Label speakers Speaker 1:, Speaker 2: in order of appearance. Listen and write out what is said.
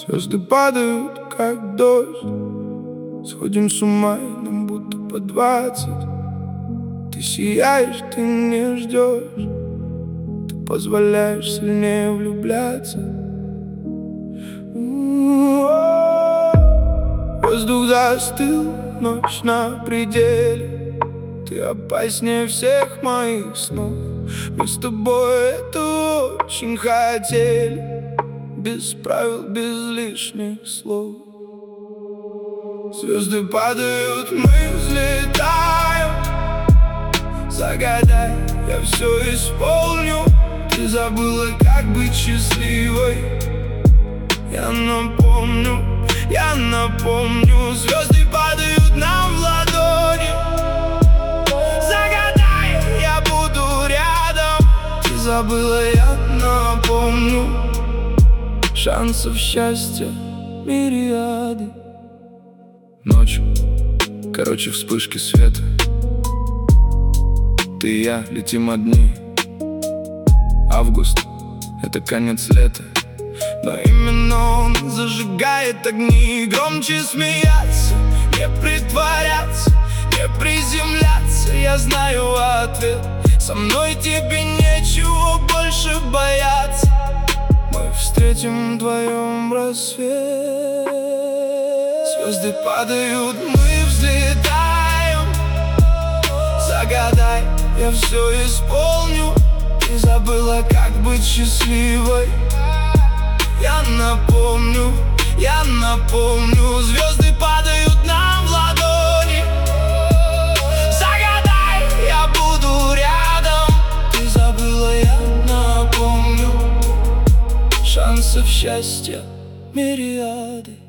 Speaker 1: Звезды падают, как дождь. Сходим с ума, и нам будто по 20. Ты сияешь, ты не ждешь. Ты позволяешь сильнее влюбляться. Воздух застыл, ночь на пределе. Ты опаснее всех моих снов. Мы с тобой это очень хотели. Без правил, без лишних слов. Звезды падают, мы взлетаем. Загадай, я все исполню. Ты забыла, как быть счастливой. Я напомню. Звезды падают нам в ладони. Загадай, я буду рядом. Ты забыла, я напомню. Шансов счастья мириады. Ночью, короче, вспышки света. Ты и я летим одни. Август — это конец лета. Но именно он зажигает огни. Громче смеяться, не притворяться, не приземляться. Я знаю ответ. Со мной тебе нечего больше бояться. Мы встретим вдвоем рассвет. Звезды падают, мы взлетаем. Загадай, я все исполню. Ты забыла, как быть счастливой. Я напомню. Звезды падают нам в ладони. Загадай, я буду рядом. Ты забыла, я напомню. Шансов счастья мириады.